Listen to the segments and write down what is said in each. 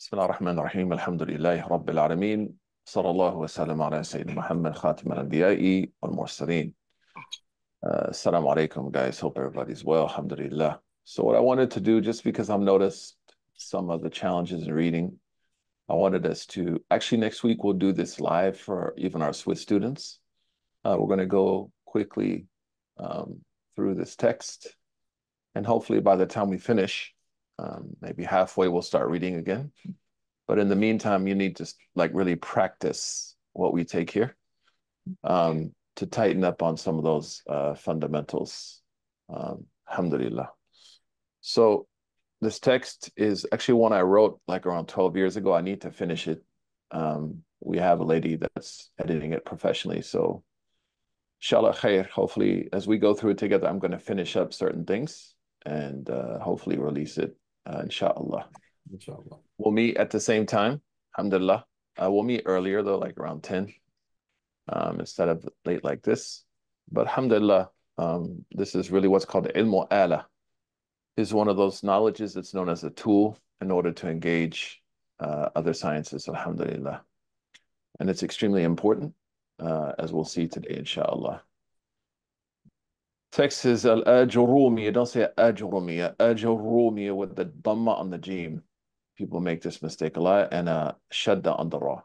بسم الله الرحمن الرحيم الحمد لله رب العالمين صلى الله وسلم على سيدنا محمد خاتم الأنبياء والمرسلين. Assalamu alaikum, guys. Hope everybody's well. Alhamdulillah. So what I wanted to do, just because I've noticed some of the challenges in reading, I wanted us to, actually next week we'll do this live for even our Swiss students. We're going to go quickly through this text, and hopefully by the time we finish, maybe halfway, we'll start reading again. But in the meantime, you need to really practice what we take here to tighten up on some of those fundamentals. Alhamdulillah. So this text is actually one I wrote like around 12 years ago. I need to finish it. We have a lady that's editing it professionally. So inshallah khair, hopefully as we go through it together, I'm going to finish up certain things and hopefully release it, inshallah. Inshallah. We'll meet at the same time, alhamdulillah. We'll meet earlier though, like around 10, instead of late like this. But alhamdulillah, this is really what's called ilmu ala. Is one of those knowledges that's known as a tool in order to engage other sciences, alhamdulillah. And it's extremely important, as we'll see today, inshallah. Text is al-ajurumi. Don't say ajurumi. Ajurumi with the dhamma on the jim. People make this mistake a lot, and shadda on the ra.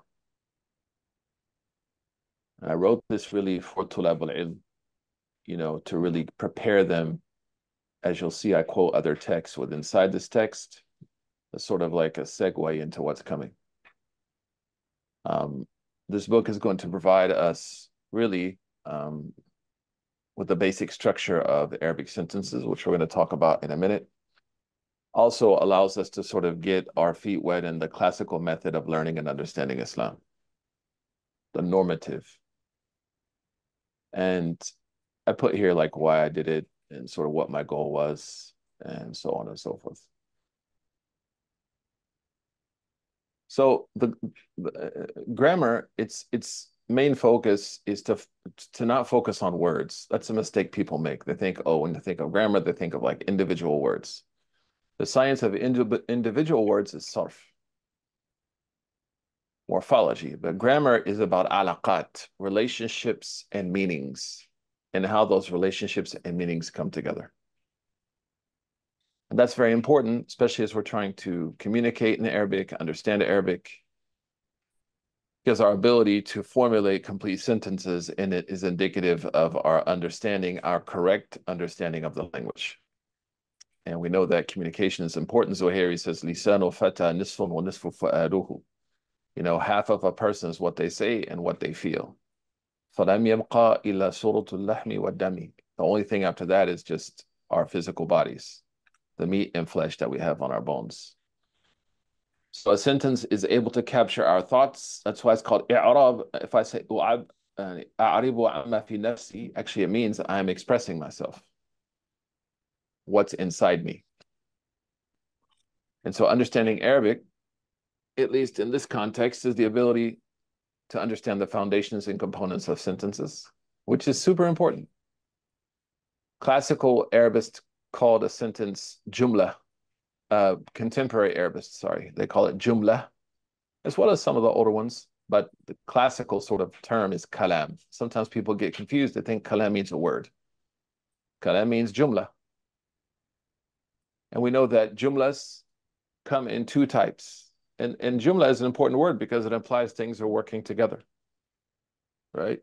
And I wrote this really for tulab al-ilm, to really prepare them. As you'll see, I quote other texts with inside this text. It's sort of like a segue into what's coming. This book is going to provide us really with the basic structure of Arabic sentences, which we're going to talk about in a minute. Also allows us to sort of get our feet wet in the classical method of learning and understanding Islam, the normative. And I put here like why I did it and sort of what my goal was and so on and so forth. So the grammar, its main focus is to not focus on words. That's a mistake people make. They think, oh, when they think of grammar, they think of like individual words. The science of individual words is sarf, morphology, but grammar is about alaqat, relationships and meanings, and how those relationships and meanings come together. And that's very important, especially as we're trying to communicate in Arabic, understand Arabic, because our ability to formulate complete sentences in it is indicative of our understanding, our correct understanding of the language. And we know that communication is important. So here he says, "Lisanu fata nisfun wa nisfu fa'aduhu." Half of a person is what they say and what they feel. فَلَمْ يَبْقَى إِلَّا صُورَةُ اللَّحْمِ وَالدَّمِ. The only thing after that is just our physical bodies, the meat and flesh that we have on our bones. So a sentence is able to capture our thoughts. That's why it's called i'rab. If I say أعرب عما في نفسي, actually it means I'm expressing myself, what's inside me. And so understanding Arabic, at least in this context, is the ability to understand the foundations and components of sentences, which is super important. Classical Arabists called a sentence jumla. Contemporary Arabists, sorry, they call it jumla, as well as some of the older ones, but the classical sort of term is kalam. Sometimes people get confused. They think kalam means a word. Kalam means jumla. And we know that jumlas come in two types. And jumla is an important word because it implies things are working together, right?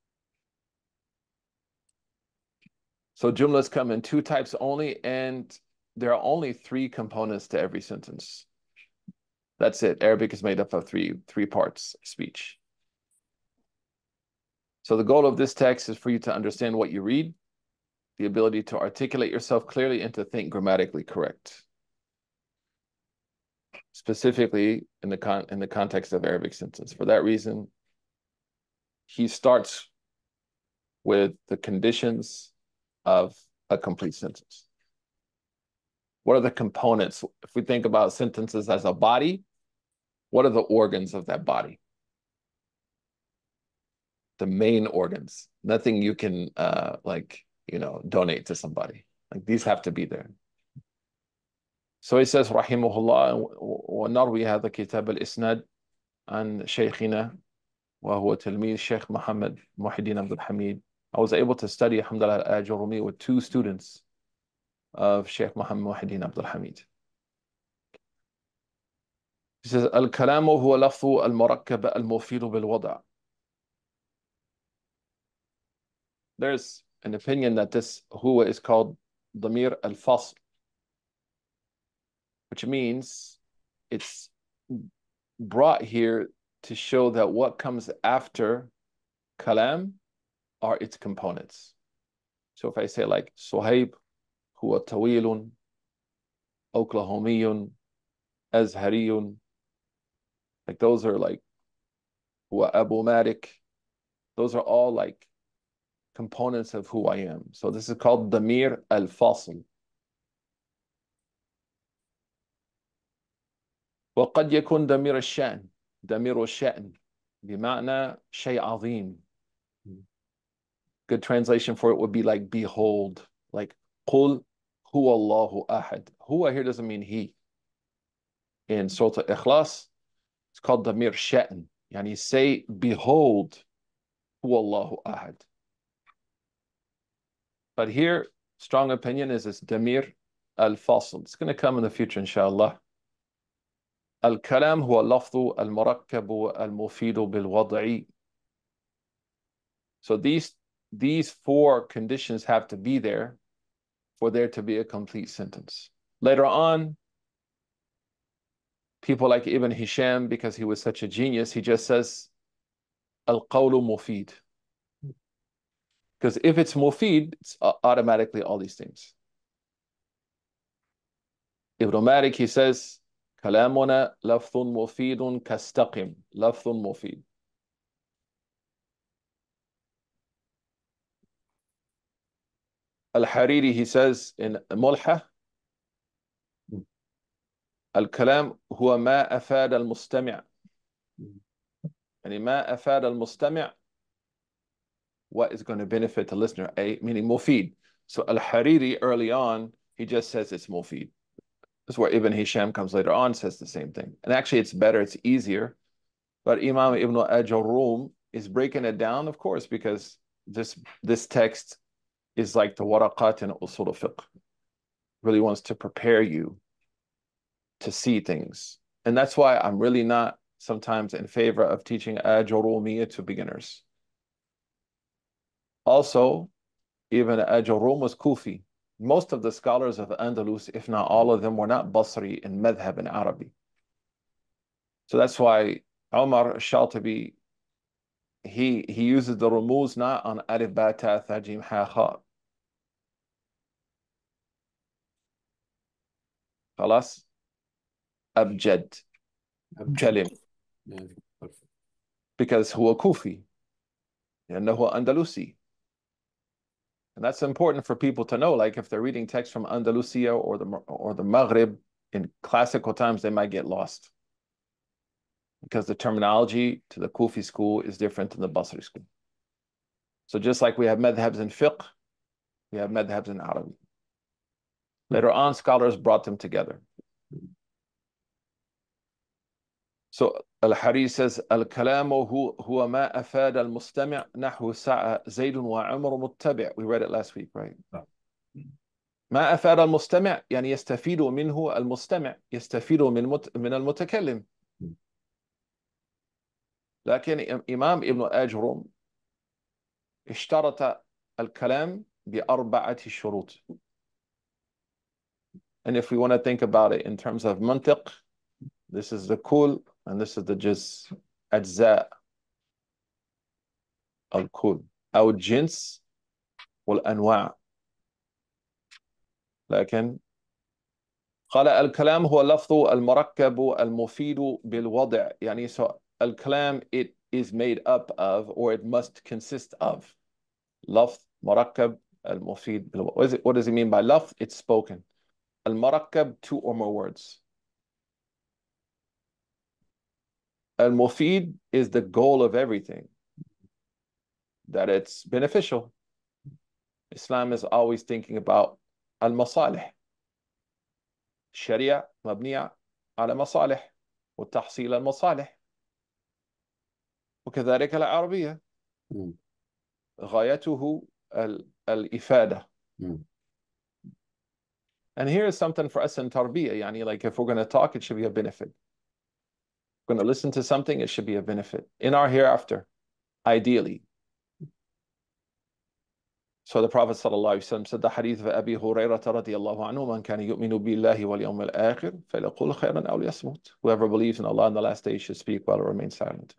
So jumlas come in two types only, and there are only three components to every sentence. That's it. Arabic is made up of three parts of speech. So the goal of this text is for you to understand what you read, the ability to articulate yourself clearly, and to think grammatically correct. Specifically in the context of Arabic sentence. For that reason, he starts with the conditions of a complete sentence. What are the components? If we think about sentences as a body, what are the organs of that body? The main organs. Nothing you can donate to somebody. Like these have to be there. So he says رحمه الله ونروي هذا كتاب الإسناد عن شيخنا وهو تلميذ الشيخ محمد محي الدين عبد الحميد. I was able to study alhamdulillah al-Ajurumi with two students of Sheikh Muhammad محي الدين عبد الحميد. He says الكلام هو لفظ المركب المفيد بالوضع. There's an opinion that this huwa is called ضمير الفصل, which means it's brought here to show that what comes after kalam are its components. So if I say like Suhaib, huwa tawilun, Oklahomiyun, Azhariyun, like those are like huwa Abu Malik, those are all like components of who I am. So this is called Damir al-Fasl. وقد يكون دمير الشأن دمير الشأن بمعنى شيء عظيم. Good translation for it would be like behold, like قل هو الله أحد. Huwa here doesn't mean he. In Surah Al-Ikhlas, it's called damir sha'n. Yani say behold هو الله أحد. But here, strong opinion is this damir al-fasl. It's going to come in the future, inshallah. الكلام هو اللفظ المركب المفيد بالوضع. So these four conditions have to be there for there to be a complete sentence. Later on, people like Ibn Hisham, because he was such a genius, he just says al-qawlu mufid. Because if it's mufid, it's automatically all these things. Ibn Malik, he says, كلامنا لفظ مفيد كاستقم لفظ مفيد. Al-Hariri, he says in Mulha, الكلام هو ما أفاد المستمع. يعني ما أفاد المستمع, what is going to benefit the listener, meaning mufid. So Al-Hariri early on, he just says it's mufid. That's where Ibn Hisham comes later on, says the same thing. And actually it's better, it's easier. But Imam Ibn Ajurrum is breaking it down, of course, because this text is like the waraqat in usul al-fiqh. Really wants to prepare you to see things. And that's why I'm really not sometimes in favor of teaching Ajurumiyya to beginners. Also, even Ajurrum was Kufi. Most of the scholars of Andalus, if not all of them, were not Basri in Madhab and Arabi. So that's why Umar Shatibi, he uses the rumuz not on alif ba ta tha jim ha kha. خلاص أبجد كلم because هو كوفي لأنه أندلسي. And that's important for people to know. Like if they're reading text from Andalusia or the Maghrib in classical times, they might get lost because the terminology to the Kufi school is different than the Basri school. So just like we have madhabs in fiqh, we have madhabs in Arabic. Later on, scholars brought them together. So Al-Hariri says, Al-kalamu huwa ma afad al-mustami' nahwu sa'a Zaydun wa Umar muttabi'. We read it last week, right? ما أفاد المستمع يعني يستفيد منه المستمع يستفيد من المتكلم. لكن إمام ابن أجرم اشترط الكلام بأربعة شروط. And if we want to think about it in terms of mantiq, this is the kul and this is the juz, أجزاء الكل أو الجنس والأنواع. لكن قال الكلام هو اللفظ المركب المفيد بالوضع. يعني so الكلام it is made up of or it must consist of. لفظ مركب المفيد بالوضع. What does he mean by لفظ? It's spoken. المركب, two or more words. المفيد is the goal of everything, that it's beneficial. Islam is always thinking about al-masalih. الشريعة مبنية على مصالح وتحصيل المصالح، وكذلك العربية غايته الإفادة. And here is something for us in tarbiyah. يعني like if we're going to talk, it should be a benefit. If we're going to listen to something, it should be a benefit in our hereafter, ideally. So the Prophet ﷺ said the hadith of Abi Hurairah radiyallahu anhu, man kana yu'minu billahi wal yawmil akhir falyaqul khayran aw liyasmut. Whoever believes in Allah and the last day should speak while remain silent.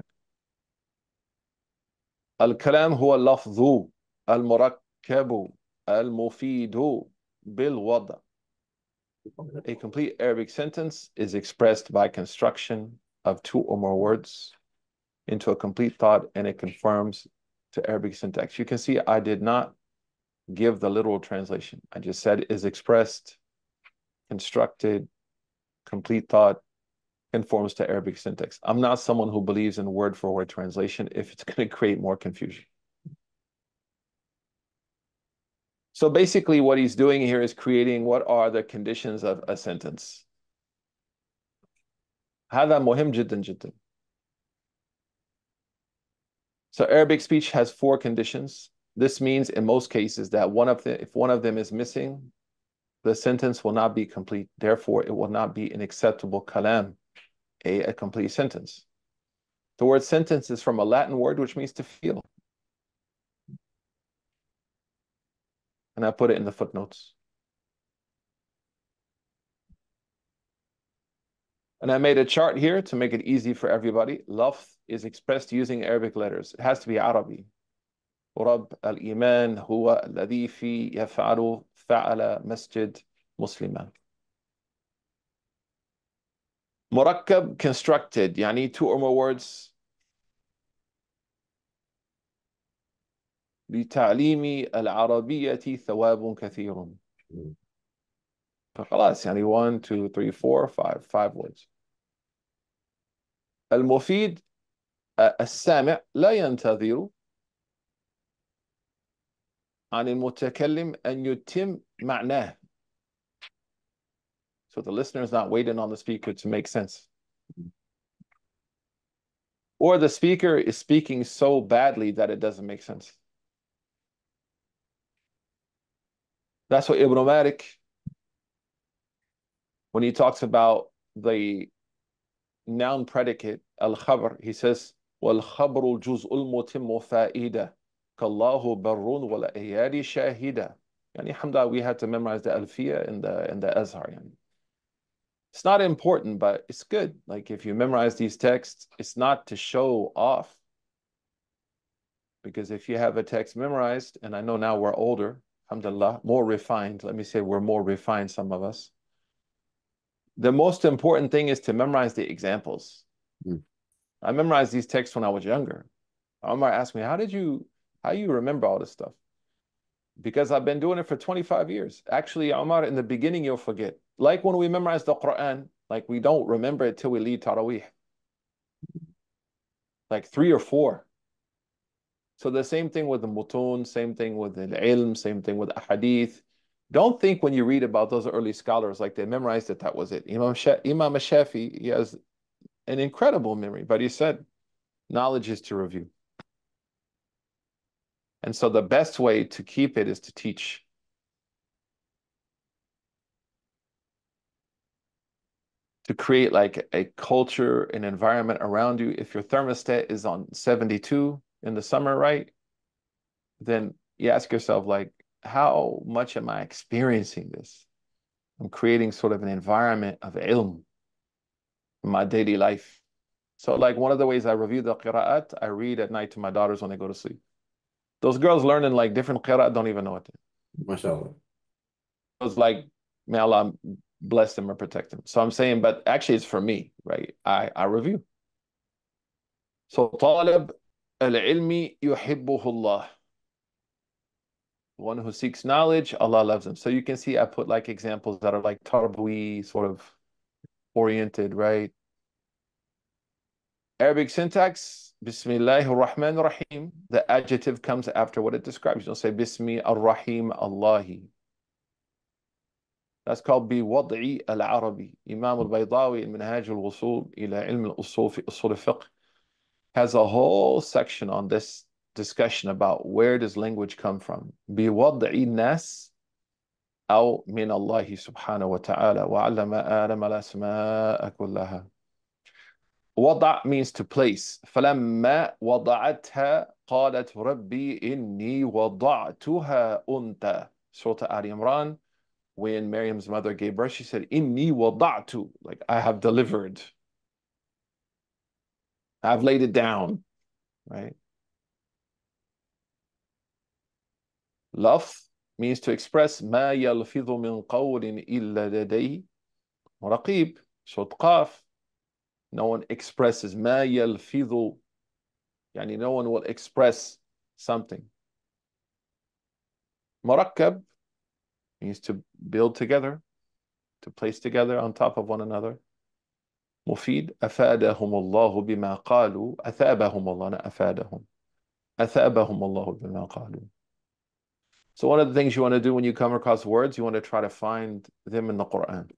الكلام هو اللفظ المركب المفيد بالوضع. A complete Arabic sentence is expressed by construction of two or more words into a complete thought, and it conforms to Arabic syntax. You can see I did not give the literal translation. I just said is expressed, constructed, complete thought, conforms to Arabic syntax. I'm not someone who believes in word-for-word translation if it's going to create more confusion. So basically what he's doing here is creating what are the conditions of a sentence. هذا مهم جدا جدا. So Arabic speech has four conditions. This means in most cases that if one of them is missing, the sentence will not be complete. Therefore, it will not be an acceptable kalam, a complete sentence. The word sentence is from a Latin word which means to feel. And I put it in the footnotes. And I made a chart here to make it easy for everybody. Lafz is expressed using Arabic letters. It has to be Arabi. رب الإيمان هو الذي في يفعل فعل مسجد مسلما. مركب, constructed, يعني two or more words. لتعليم العربية ثواب كثير. فخلاص يعني 1 2 3 4 5 words. المفيد السامع لا ينتظر عن المتكلم أن يتم معناه. So the listener is not waiting on the speaker to make sense. Or the speaker is speaking so badly that it doesn't make sense. That's what Ibn Malik, when he talks about the noun predicate, al-khabr, he says, وَالْخَبْرُ الْجُزْءُ الْمُتِمُّ فَائِدَةً كَاللَّهُ بَرٌّ وَالْأَيَّادِ شَاهِدًا. Yani, alhamdulillah, we had to memorize the Alfiya in the Azhar. Yani. It's not important, but it's good. Like if you memorize these texts, it's not to show off. Because if you have a text memorized, and I know now we're older, alhamdulillah, more refined. Let me say we're more refined, some of us. The most important thing is to memorize the examples. I memorized these texts when I was younger. Omar asked me, how you remember all this stuff? Because I've been doing it for 25 years. Actually, Omar, in the beginning, you'll forget. Like when we memorize the Quran, like we don't remember it till we lead Taraweeh. Like 3 or 4. So the same thing with the mutun, same thing with the ilm, same thing with ahadith. Don't think when you read about those early scholars, like they memorized it, that was it. Imam Shafi, he has an incredible memory, but he said, knowledge is to review. And so the best way to keep it is to teach. To create like a culture, an environment around you. If your thermostat is on 72 in the summer, right? Then you ask yourself, like, how much am I experiencing this? I'm creating sort of an environment of ilm in my daily life. So like one of the ways I review the qira'at, I read at night to my daughters when they go to sleep. Those girls learning like different qira'at don't even know it. MashaAllah. It was like, may Allah bless them or protect them. So I'm saying, but actually it's for me, right? I review. So طالب العلم يحبه الله. One who seeks knowledge, Allah loves him. So you can see I put like examples that are like tarbawi, sort of oriented, right? Arabic syntax, Bismillahir Rahmanir Rahim. The adjective comes after what it describes. You don't say Bismi ar-Rahim Allahi. That's called بوضع العربي. Imam al-Baydawi in Minhaj al-Wusul ila ilm al-usul fi usul al-fiqh has a whole section on this discussion about where does language come from. بوضع الناس أو من الله سبحانه وتعالى وعلم آدم الأسماء كلها. وضع means to place. فلما وضعتها قالت ربي إني وضعتها أنثى. Surah Al Imran, when Maryam's mother gave birth, she said, إني وضعت, like I have delivered. I've laid it down, right? لفظ means to express ما يلفظ من قول إلا لديه رقيب. Surah Qaf, no one expresses ما يلفظ, يعني no one will express something. مركب means to build together, to place together on top of one another. مفيد أفادهم الله بما قالوا. أثابهم الله, not أفادهم. أثابهم الله بما قالوا. So one of the things you want to do when you come across words, you want to try to find them in the Quran.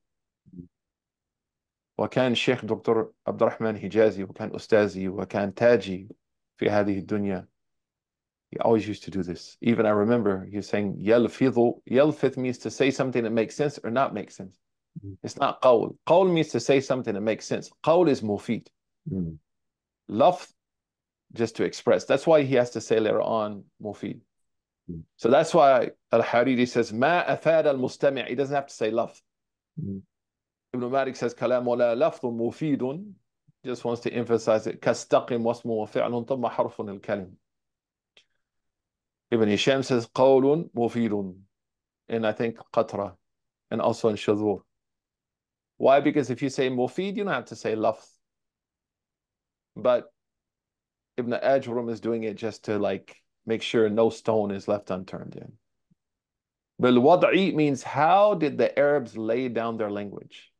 وكان الشيخ دكتور عبد الرحمن حجازي وكان أستاذي وكان تاجي في هذه الدنيا. He always used to do this. Even I remember he was saying يلفظ. يلفظ means to say something that makes sense or not make sense. It's not qawl. Qawl means to say something that makes sense. Qawl is mufid. Lafz, just to express. That's why he has to say later on mufid. So that's why Al-Hariri says ما أفاد المستمع. He doesn't have to say lafz. Ibn Malik says كلام ولا لفظ مفيد. Just wants to emphasize it. كاستقم واسم وفعل ثم حرف الكلم. Ibn Hisham says قول مفيد. And I think قطرة. And also in Shadhur. Why? Because if you say mufid, you don't have to say lafz. But Ibn Ajrum is doing it just to like make sure no stone is left unturned in. But wada'i means how did the Arabs lay down their language?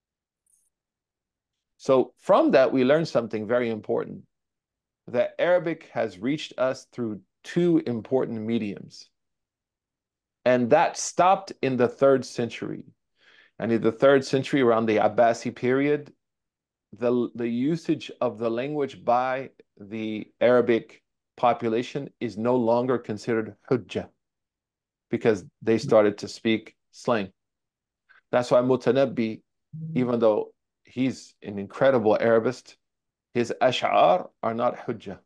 So from that, we learn something very important. That Arabic has reached us through two important mediums. And that stopped in the 3rd century. And in the 3rd century, around the Abbasi period, the usage of the language by the Arabic population is no longer considered hujjah because they started to speak slang. That's why Mutanabbi, even though he's an incredible Arabist, his ash'ar are not hujjah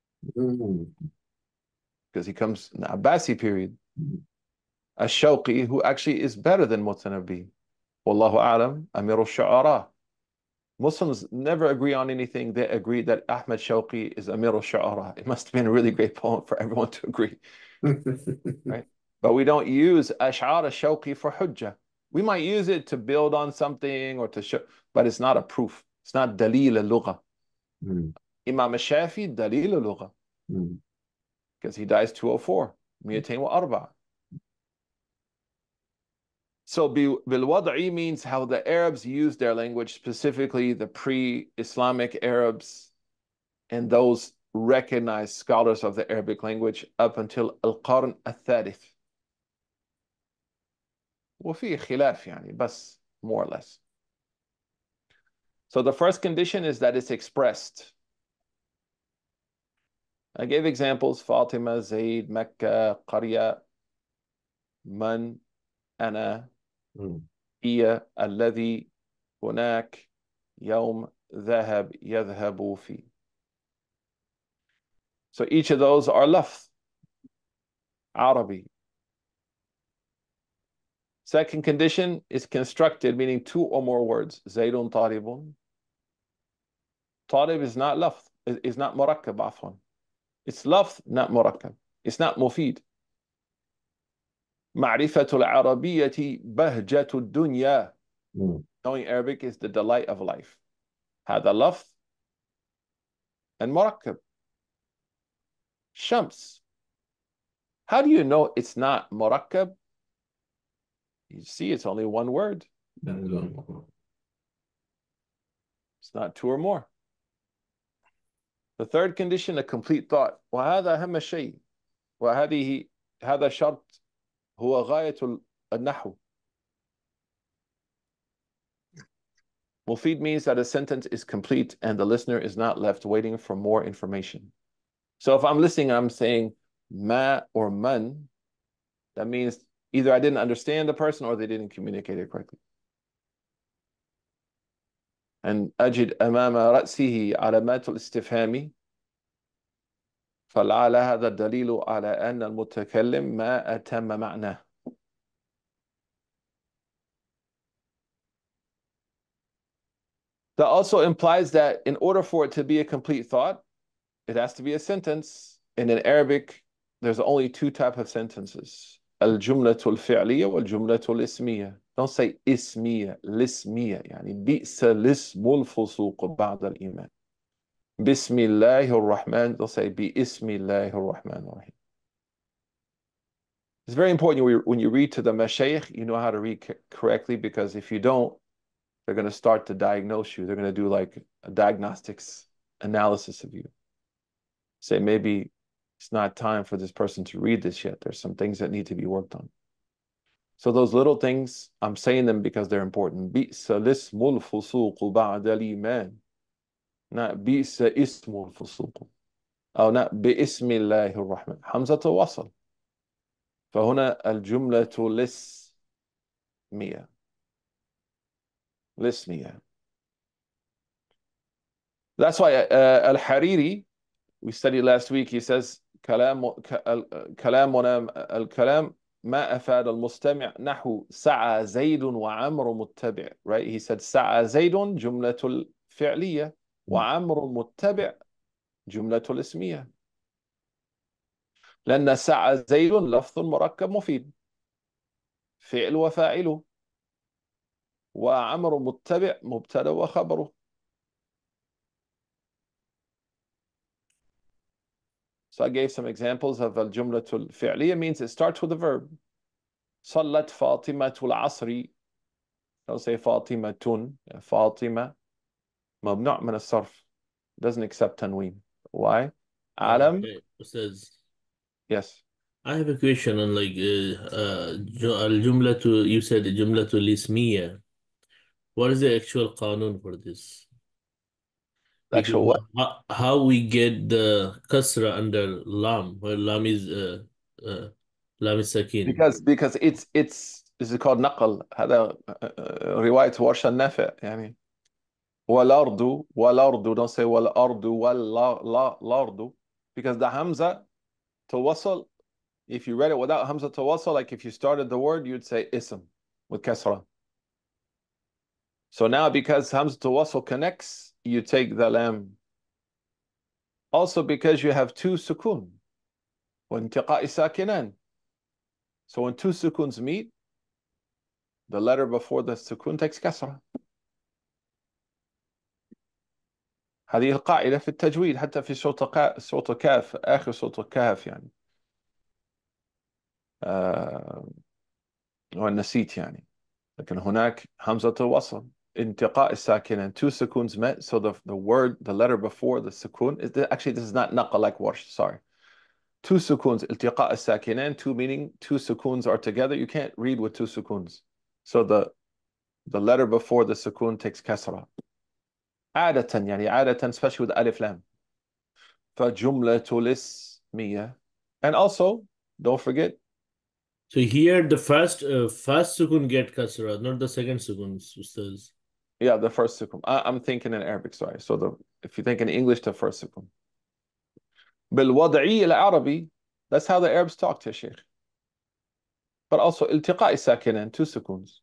because he comes in the Abbasi period. Ash-Shawqi, who actually is better than Mutanabbi. Wallahu a'lam, Amir al-Shu'ara. Muslims never agree on anything. They agree that Ahmad Shawqi is Amir al-Shu'ara. It must have been a really great poem for everyone to agree. Right? But we don't use Ash'ar al-Shawqi for hujjah. We might use it to build on something or to show, but it's not a proof. It's not dalil al-lugha. Imam al-Shafi, dalil al-lugha. Because he dies 204. 204. So bil-wad'i means how the Arabs used their language, specifically the pre-Islamic Arabs and those recognized scholars of the Arabic language up until al-Qarn al-Thalith. وفي خلاف يعني, بس more or less. So the first condition is that it's expressed. I gave examples: Fatima, Zayd, Mecca, Qarya, Man, Ana, هي الذي هناك يوم ذهب يذهب في. So each of those are lafz, Arabi. Second condition is constructed, meaning 2 or more words. Zaydun talibun. Talib is not lafz, is not murakkab, afwan. It's lafz, not murakkab. It's not mufid. معرفة العربية بهجة الدنيا. Knowing Arabic is the delight of life. هذا لفظ and murakkab. Shams. How do you know it's not murakkab? You see, it's only one word. It's not 2 or more. The third condition, a complete thought. وهذا أهم شيء. هذا شرط هو غاية النحو. Mufid means that a sentence is complete and the listener is not left waiting for more information. So if I'm listening and I'm saying ma or man, that means either I didn't understand the person or they didn't communicate it correctly. And أجد أمام رأسه علامات الاستفهام فلعل هذا الدليل على أن المتكلم ما أتم معناه. That also implies that in order for it to be a complete thought, it has to be a sentence. And in Arabic, there's only two types of sentences. الجملة الفعلية والجملة الاسمية. Don't say اسمية, الاسمية. يعني بئس الاسم الفسوق بعد الإيمان. بسم الله الرحمن. Don't say باسم الله الرحمن الرحيم. It's very important when you read to the mashayikh, you know how to read correctly, because if you don't, they're going to start to diagnose you. They're going to do like a diagnostics analysis of you. Say maybe it's not time for this person to read this yet. There's some things that need to be worked on. So those little things, I'm saying them because they're important. بئس الاسم الفسوق بعد الإيمان. Not بئس اسم الفسوق. أو not باسم الله الرحمن. حمزة وصل. فهنا الجملة الاسمية. الاسمية. That's why Al-Hariri, we studied last week, he says الكلام ما أفاد المستمع نحو سعى زيد وعمر متبع. Right? He said سعى زيد جملة الفعلية وعمر متبع جملة الاسمية. لأن سعى زيد لفظ مركب مفيد فعل وفاعله وعمر متبع مبتدأ وخبره. So I gave some examples of الجملة الفعلية means it starts with a verb. صلت فاطمة العصر. Don't say فاطمة. فاطمة ممنوع من الصرف. Doesn't accept تنوين. Why? علم. Okay. Says, Yes. I have a question on like الجملة, you said الجملة الاسمية. What is the actual قانون for this? Because Actual what? how we get the kasra under lam, where lam is lam is sakin. Because it's this is called نقل. هذا رواية ورش النافع يعني. والأرض. Don't say والأرض والأرض. Because the hamza توصل, if you read it without hamza توصل, like if you started the word, you'd say ism with kasra. So now because hamza توصل connects, you take the lam. Also because you have two sukun. وانتقاء ساكنان. So when two sukuns meet, the letter before the sukun takes kasra. هذه القاعدة في التجويد حتى في صوت كاف آخر صوت الكاف يعني. ونسيت يعني. لكن هناك همزة الوصل انتقاء الساكنين, two sukuns met, so the word, the letter before the sukun is actually this is not naqal like warsh, sorry. Two sukuns, التقاء الساكنين, two meaning two sukuns are together. You can't read with two sukuns. So the letter before the sukun takes kasra. عادة يعني عادة, especially with alif lam. فجملة الاسمية. And also, don't forget. So here the first sukun get kasra, not the second sukun, ustaz. Yeah, the first sukun. I'm thinking in Arabic, sorry. So if you think in English, the first sukun. بالوضعي العربي, that's how the Arabs talk to Sheikh. But also التقاء الساكنين, two sukuns.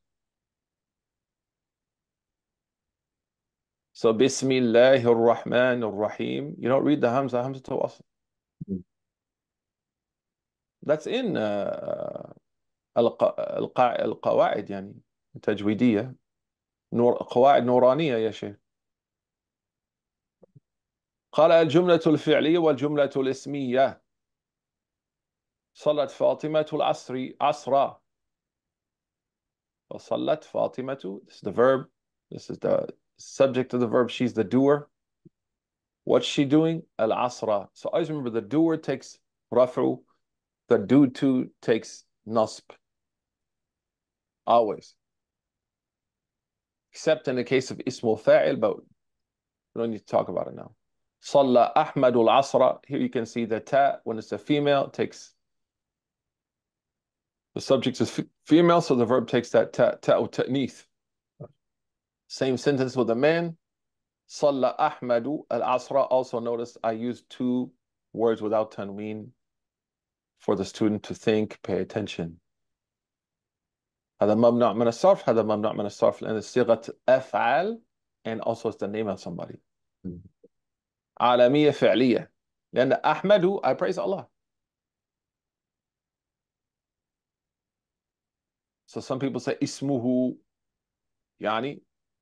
So بسم الله الرحمن الرحيم, you don't read the hamza wasl. That's in القواعد يعني التجويدية, قواعد نورانية يا شيخ. قال الجملة الفعلية والجملة الاسمية. صلت فاطمة العصر عصرا. وصلت فاطمة, this is the verb, this is the subject of the verb, she's the doer. What's she doing? Al-asra. So always remember the doer takes rafu, the do to takes nasb. Always. except in the case of ismu fa'il, but we don't need to talk about it now. صلى أحمد العصر. Here you can see the ta, when it's a female, takes the subject is female, so the verb takes that ta ta'nith. Same sentence with a man. صلى أحمد العصر. Also notice I used two words without tanween for the student to think, pay attention. هذا ممنوع من الصرف، هذا ممنوع من الصرف لأن صيغة أفعال and also it's the name of somebody. عالمية فعلية لأن أحمد, I praise Allah. So some people say اسمه يعني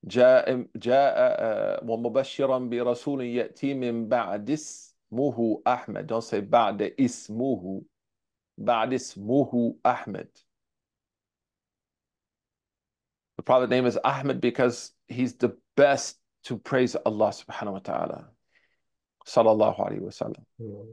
جاء ومبشرا برسول يأتي من بعد اسمه أحمد. Don't say بعد اسمه, بعد اسمه أحمد. The Prophet name is Ahmed because he's the best to praise Allah subhanahu wa ta'ala. Sallallahu alayhi wa sallam.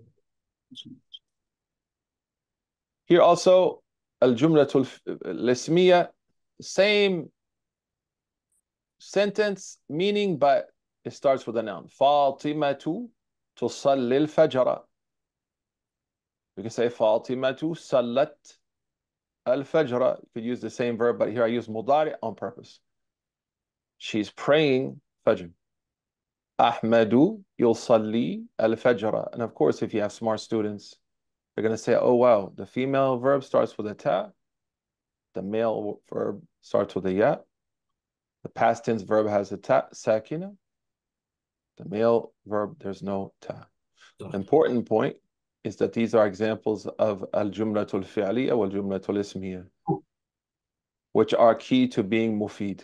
Here also, al-jumlatul al-ismiyya, same sentence, meaning, but it starts with a noun. Fatimatu tusalli al-fajra. We can say Fatimatu sallat al-fajra. You could use the same verb, but here I use mudari on purpose. She's praying fajr. Ahmadu yusalli al-fajr. And of course, if you have smart students, they're going to say, oh, wow, the female verb starts with a ta. The male verb starts with a ya. The past tense verb has a ta, sakina. The male verb, there's no ta. Important point is that these are examples of al-jumlatul fi'liya wal-jumlatul ismiyya, which are key to being mufid.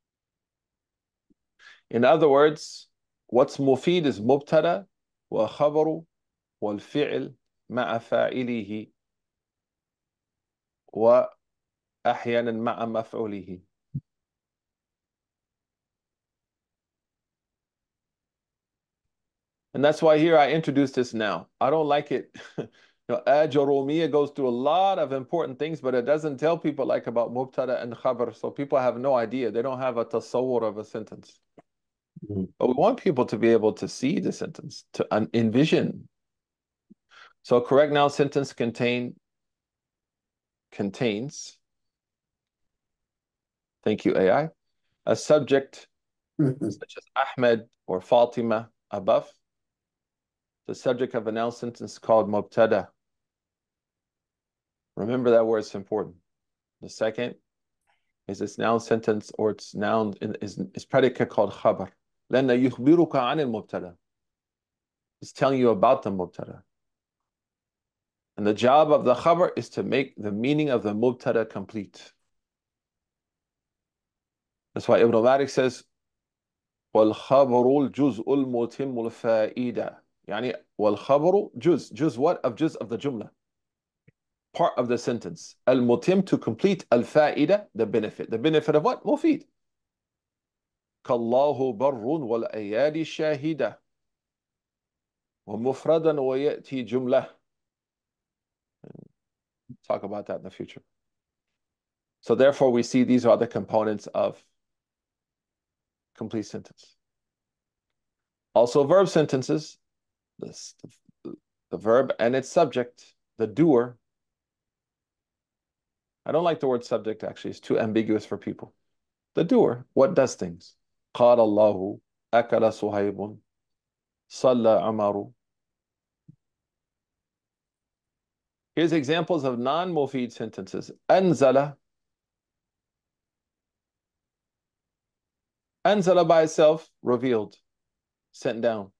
In other words, what's mufid is mubtada wa khabaru wal fi'l ma'a fa'ilihi wa ahyanan ma'a maf'ulihi. And that's why here I introduced this now. I don't like it. Ajurumiyya goes through a lot of important things, but it doesn't tell people like about mubtada and khabar. So people have no idea. They don't have a tasawwur of a sentence. But we want people to be able to see the sentence, to envision. So correct noun sentence contains, thank you, AI, a subject such as Ahmed or Fatima above. The subject of a noun sentence called mubtada. Remember that word, it's important. The second is its noun sentence or its noun is predicate called khabar. لأن يخبرك عن المبتدا. It's telling you about the mubtada. And the job of the khabar is to make the meaning of the mubtada complete. That's why Ibn Malik says, وَالْخَبَرُ الْجُزْءُ الْمُتِمُّ الْفَائِدَةِ. يعني وَالْخَبَرُ juz what? Of juz of the jumla. Part of the sentence. Al-mutim, to complete. Al-fa'ida, the benefit. The benefit of what? Mufid. كَاللَّهُ بَرٌّ وَالْأَيَادِ شَاهِدَةً وَمُفْرَدًا وَيَأْتِي جُمْلَةً. Talk about that in the future. So therefore we see these are the components of complete sentence. Also verb sentences, the verb and its subject, the doer. I don't like the word subject actually, it's too ambiguous for people. The doer, what does things? قال الله أكل صهيب صلى عمر. Here's examples of non-mufid sentences. أنزل. أنزل by itself, revealed, sent down.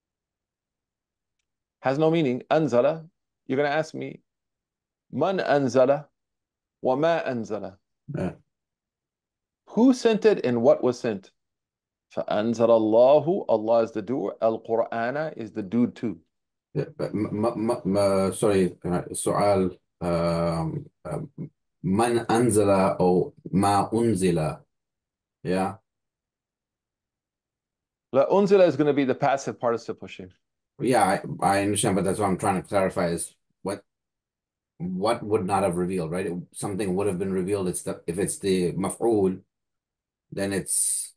Has no meaning. أنزل. You're going to ask me, من أنزل وما أنزل. Yeah. Who sent it and what was sent? فأنزل الله, Allah is the doer. Al-Qur'ana is the dude too. Yeah, but sorry, سؤال من أنزل أو ما أنزل. Yeah. La unzila is going to be the passive participle shape. Yeah, I understand, but that's what I'm trying to clarify is what would not have revealed, right? Something would have been revealed. If it's the maf'ul, Then it's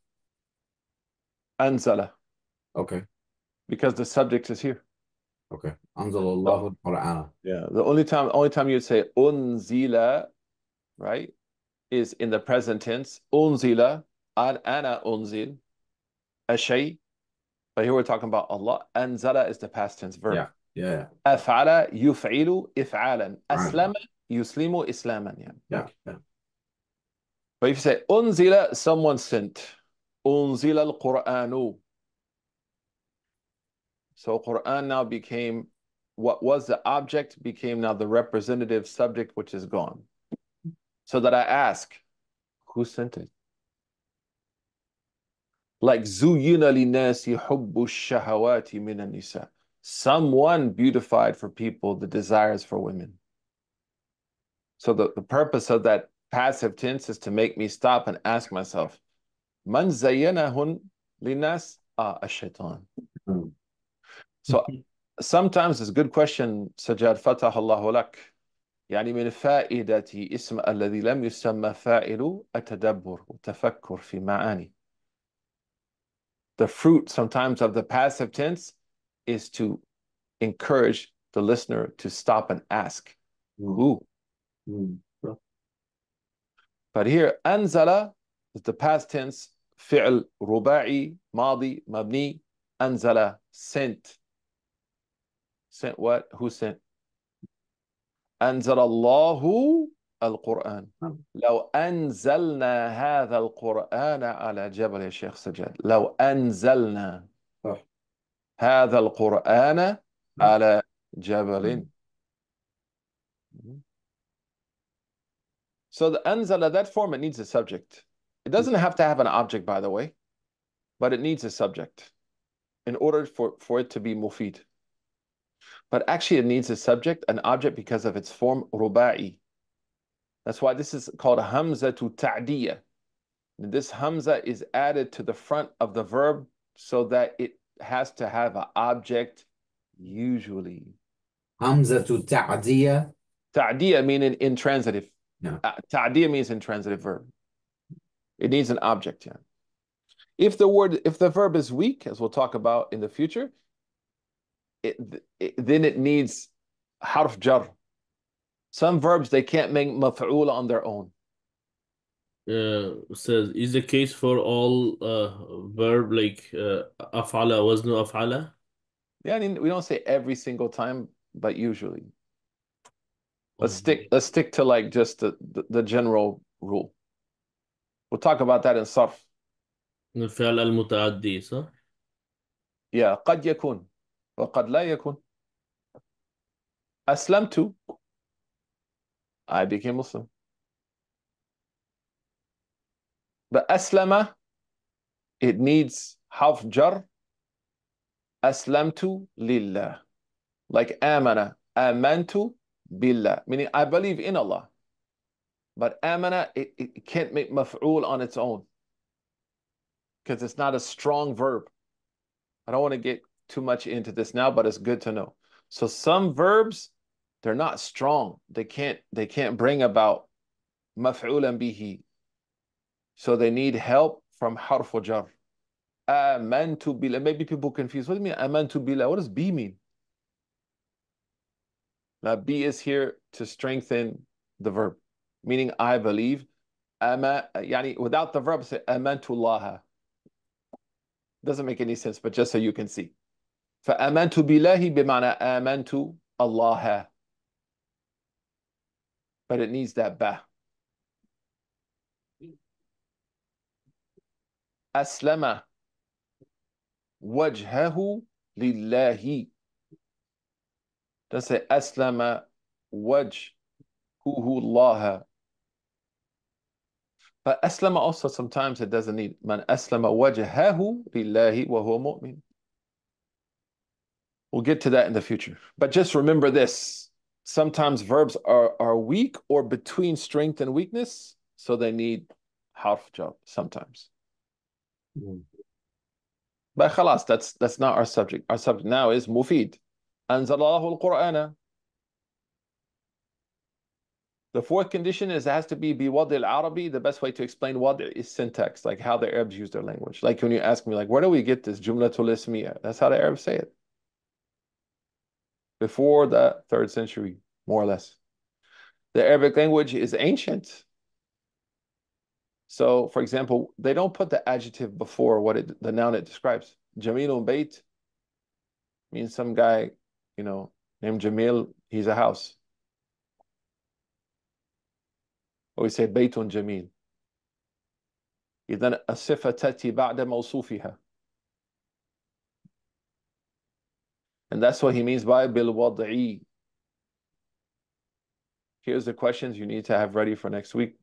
أنزل, okay. because the subject is here. Okay. أنزل الله So, القرآن. yeah, the only time you'd say أنزل, right, is in the present tense. أنزل, أنا أنزل, الشيء. But here we're talking about Allah. أنزل is the past tense verb. Yeah. أفعل يفعل إفعالا. Right. أسلم يسلم إسلاما. Yeah. But if you say أنزل, someone sent. أنزل القرآن. So Quran now became, what was the object became now the representative subject, which is gone. So that I ask, who sent it? Like زُيِّنَ لِلنَّاسِ حُبُّ الشَّهَوَاتِ مِنَ النِّسَاءِ. Someone beautified for people the desires for women. So the purpose of that passive tense is to make me stop and ask myself, من زينهن للناس؟ الشيطان. So sometimes it's a good question, Sajjad, فتح الله لك. يعني من فائدة اسم الذي لم يسمى فاعل التدبر والتفكر في معاني. The fruit sometimes of the passive tense is to encourage the listener to stop and ask, who? But here, أنزل is the past tense, فعل رباعي ماضي مبني. أنزل, sent. Sent what? Who sent? أنزل الله القرآن. لو أنزلنا هذا القرآن على جبل يا شيخ سجاد. لو أنزلنا هذا القرآن على جبل. So the أنزل, that form, it needs a subject. It doesn't have to have an object, by the way, but it needs a subject in order for it to be mufid. But actually it needs a subject, an object, because of its form ruba'i. That's why this is called hamza to ta'diyah. This hamza is added to the front of the verb so that it has to have an object usually. Hamza to ta'diyah. Ta'diyah meaning intransitive. Yeah. Ta'diyah means intransitive verb. It needs an object. Yeah. If the verb is weak, as we'll talk about in the future, then it needs harf jar. Some verbs, they can't make maf'ul on their own. Says, is the case for all verb like أفعل وزن أفعل? Yeah, I mean, we don't say every single time, but usually. Let's stick to like just the general rule. We'll talk about that in صرف. الفعل المتعدي صح؟ Yeah, قد يكون وقد لا يكون. أسلمت, I became Muslim. But أسلم, it needs حرف jar. أسلمت لله. Like آمن, آمنت بالله, meaning I believe in Allah. But آمن, it can't make maf'ul on its own because it's not a strong verb. I don't want to get too much into this now, but it's good to know. So some verbs, they're not strong. They can't bring about maf'ulan bihi. So they need help from harf jar. Amantu billah. Maybe people confuse. What do you mean amantu billah? What does bi mean? Now bi is here to strengthen the verb, meaning I believe. Yani without the verb, say amantu Allah. Doesn't make any sense, but just so you can see. فآمنت بالله بمعنى آمنت الله. But it needs that ba. أسلم وجهه لله. Doesn't say أسلم وجهه الله. But أسلم also sometimes it doesn't need. من أسلم وجهه لله وهو مؤمن. We'll get to that in the future. But just remember this. Sometimes verbs are weak or between strength and weakness, so they need harf jar sometimes. But خلاص, that's not our subject. Our subject now is mufid. أنزل الله القرآن. The fourth condition is it has to be بوضع العربي. The best way to explain وضع is syntax, like how the Arabs use their language. Like when you ask me, like, where do we get this jumlatul ismiya? That's how the Arabs say it. Before the 3rd century, more or less. The Arabic language is ancient. So, for example, they don't put the adjective before the noun it describes. Jamilun Bayt means some guy, named Jamil, he's a house. Or we say Baytun Jamil. إذن الصفة تأتي بعد موصوفها. And that's what he means by بالوضعي. Here's the questions you need to have ready for next week.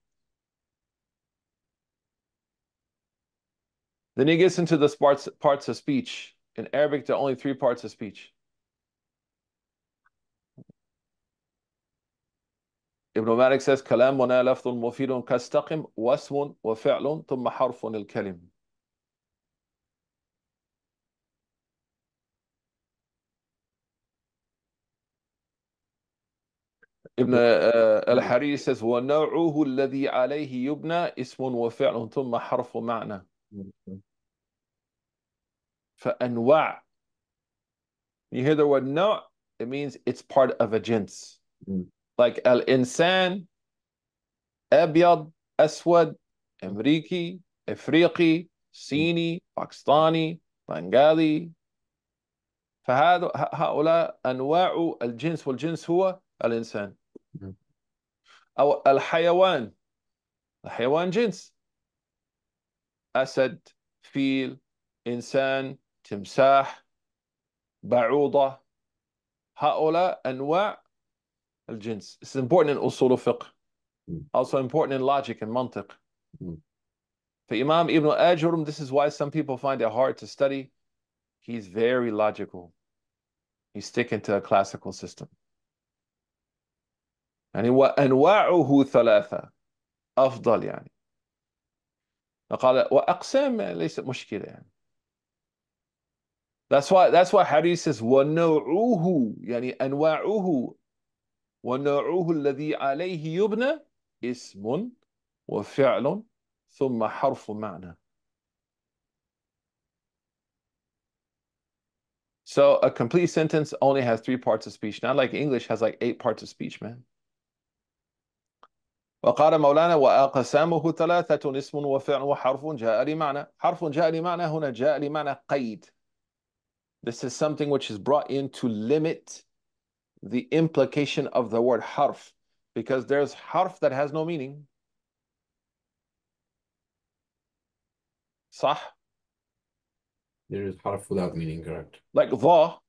Then he gets into the parts of speech. In Arabic, there are only 3 parts of speech. Ibn Malik says, كلامنا لفظ مفيد كاستقم واسم وفعل ثم حرف الكلم. Ibn al-Hariri says, وَنَوْعُهُ الَّذِي عَلَيْهِ يُبْنَى اسم وفعل ثم حرف معنى. فأنواع. You hear the word نوع, it means it's part of a jins. Like al-insan, أبيض, أسود, أمريكي, إفريقي, صيني, باكستاني, بنغالي. فهؤلاء أنواع الجنس والجنس هو الإنسان. أو الحيوان. الحيوان جنس. أسد, فيل, إنسان, تمساح, بعوضة. هؤلاء أنواع الجنس. It's important in usul fiqh. Also important in logic and mantiq. For Imam Ibn Ajurm, this is why some people find it hard to study. He's very logical. He's sticking to a classical system. يعني وأنواعه ثلاثة أفضل يعني. قال وأقسام ليست مشكلة يعني. That's why Hadith says وَنَوْعُهُ يعني أنواعه وَنَوْعُهُ الذي عليه يبنى اسم وفعل ثم حرف معنى. So a complete sentence only has 3 parts of speech. Not like English has like 8 parts of speech, man. وقال مولانا وأقسامه ثلاثة اسم وفعل وحرف جاء لمعنى. حرف جاء لمعنى هنا جاء لمعنى قيد. This is something which is brought in to limit the implication of the word harf, because there's harf that has no meaning. صح? There is harf without meaning, correct? Like dha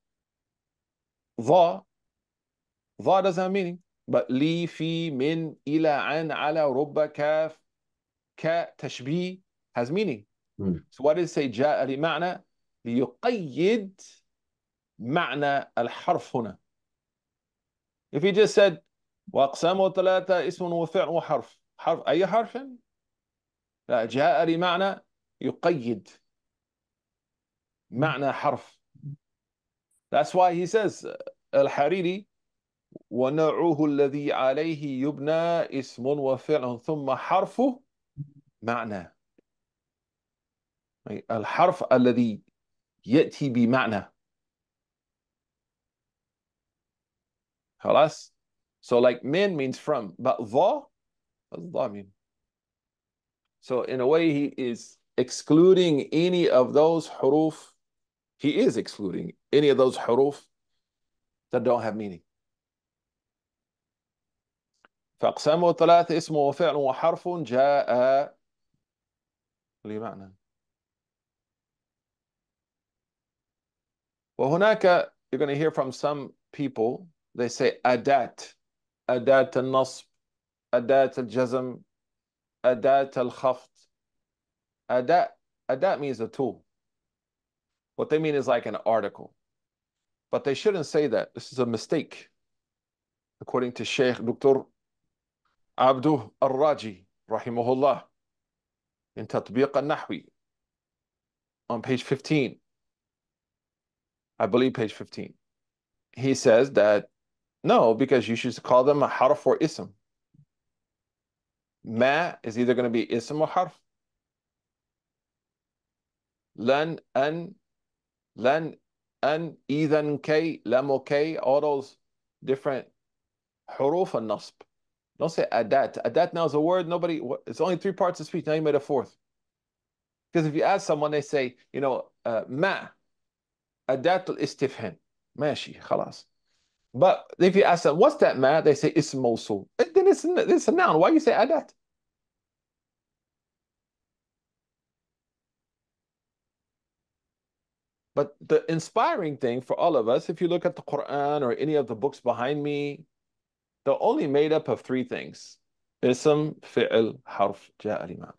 doesn't have meaning. But li, fi, min, ila, an, ala, rubba, kaf, ka, tashbih has meaning. So what does it say? جاء لمعنى ليقيد معنى الحرف هنا. If he just said وأقسامه ثلاثة اسم وفعل وحرف. حرف أي حرف؟ لا, جاء لمعنى يقيد معنى حرف. That's why he says الحريري ونوعه الذي عليه يبنى اسم وفعل ثم حرف معنى. الحرف الذي يأتي بمعنى. خلاص? So like min means from, but dha, what does dha mean? So in a way he is excluding any of those huruf. He is excluding any of those huruf that don't have meaning. فأقسامه ثلاثة اسم وفعل وحرف جاء لمعنى. وهناك, you're going to hear from some people, they say أداة النصب, أداة الجزم, أداة الخفض. أداة means a tool. What they mean is like an article. But they shouldn't say that. This is a mistake. According to Sheikh Dr. Abduh Al-Raji, rahimahullah, in Tatbiq al-Nahwi, on page 15, I believe page 15, he says that no, because you should call them a harf or ism. Ma is either going to be ism or harf. Lan, an, idhan, kay, lam, okay, all those different huruf and nasb. Don't say adat. Adat now is a word. Nobody, it's only three parts of speech. Now you made a fourth. Because if you ask someone, they say, ma, adat al-istifham. Mashi, khalas. But if you ask them, what's that ma? They say ism mawsul. Then it's a noun. Why you say adat? But the inspiring thing for all of us, if you look at the Quran or any of the books behind me, they're only made up of three things. Ism, fi'l, harf, ja'a liman.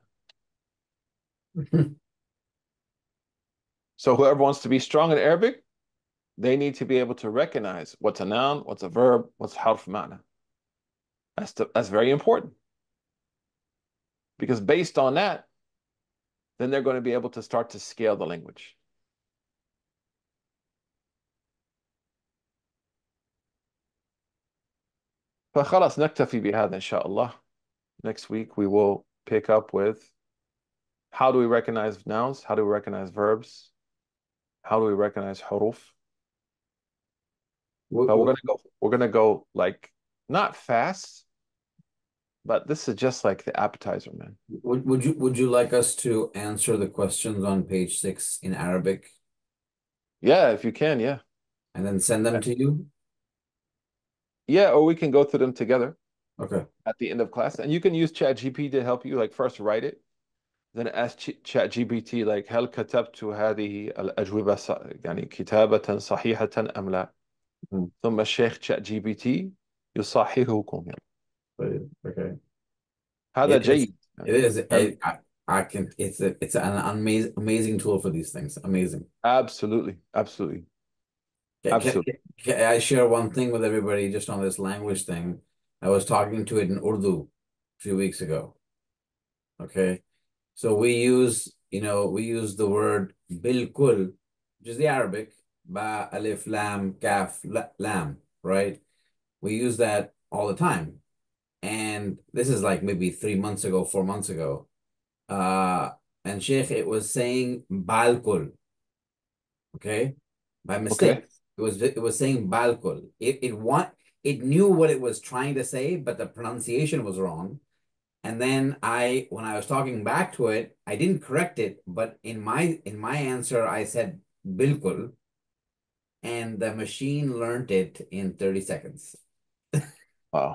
So whoever wants to be strong in Arabic, they need to be able to recognize what's a noun, what's a verb, what's harf ma'na. That's very important. Because based on that, then they're going to be able to start to scale the language. فخلاص نكتفي بهذا إن شاء الله. Next week we will pick up with how do we recognize nouns, how do we recognize verbs, how do we recognize huruf. But we're gonna go like not fast, but this is just like the appetizer, man. Would you like us to answer the questions on page 6 in Arabic Yeah, if you can, yeah. and then send them to you? Yeah, or we can go through them together Okay. at the end of class. And you can use ChatGPT to help you, like first write it, then ask ChatGPT like هل كتبت هذه الأجوبة يعني كتابة صحيحة أم لا؟ ثم الشيخ ChatGPT يصححكم يعني. Okay. هذا It is. جيد. It is. I can. It's an amazing tool for these things. Amazing. Absolutely, absolutely, absolutely. Can I share one thing with everybody just on this language thing? I was talking to it in Urdu a few weeks ago. Okay. So we use the word bilkul, which is the Arabic, ba, alif, lam, kaf, lam, right? We use that all the time. And this is like maybe 3 months ago, 4 months ago. And Sheikh, it was saying balkul, okay? By mistake. Okay. It was saying balkul. It knew what it was trying to say, but the pronunciation was wrong. And then when I was talking back to it, I didn't correct it, but in my answer, I said bilkul, and the machine learned it in 30 seconds. Wow.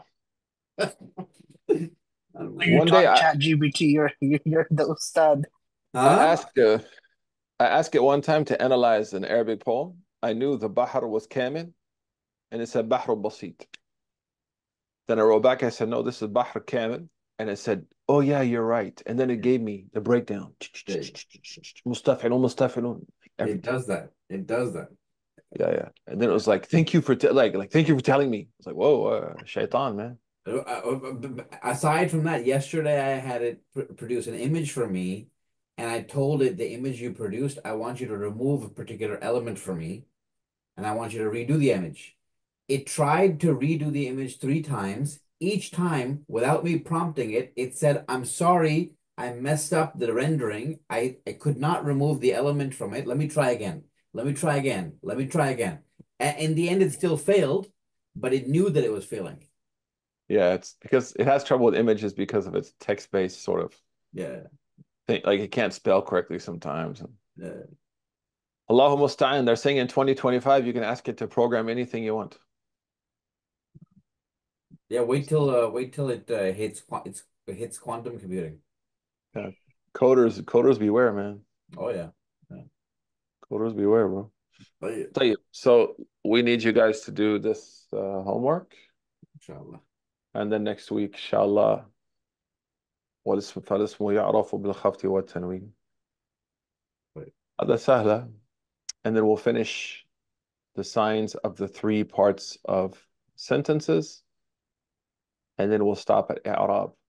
You One day taught ChatGPT, you're the ustad. I asked it one time to analyze an Arabic poem. I knew the Bahr was Kamil, and it said Bahr Basit. Then I wrote back, I said, no, this is Bahr Kamil. And it said, oh yeah, you're right. And then it gave me the breakdown. Mustafilun, mustafilun. It does that. It does that. Yeah, yeah. And then it was like, thank you for thank you for telling me. It's like, whoa, shaitan, man. Aside from that, yesterday I had it produce an image for me, and I told it the image you produced, I want you to remove a particular element for me, and I want you to redo the image. It tried to redo the image 3 times. Each time, without me prompting it, it said, I'm sorry, I messed up the rendering. I could not remove the element from it. Let me try again. Let me try again. Let me try again. And in the end, it still failed, but it knew that it was failing. Yeah, it's because it has trouble with images because of its text-based sort of thing. Like it can't spell correctly sometimes. Allahu musta'an, they're saying in 2025 you can ask it to program anything you want. Yeah, wait till it hits quantum computing. Yeah. Coders beware, man. Oh yeah. Coders beware, bro. Oh, yeah. So we need you guys to do this homework. Inshallah. And then next week, inshallah, والاسم فالاسم يعرف بالخفض والتنوين. هذا سهلة. And then we'll finish the signs of the 3 parts of sentences. And then we'll stop at i'rab.